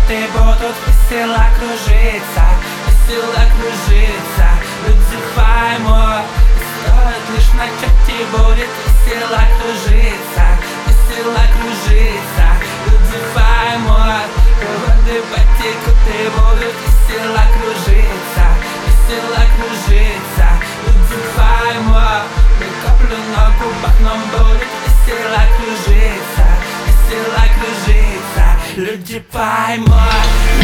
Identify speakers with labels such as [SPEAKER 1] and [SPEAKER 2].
[SPEAKER 1] коты будут весело кружиться, весело кружиться. Люди поймут, стоит лишь начать и будет весело кружиться, весело кружиться. Люди поймут, воды потекут и будут весело кружиться, весело кружиться. Люди поймут, и каплю на губах нам будет весело кружиться, весело кружиться. Люди поймут.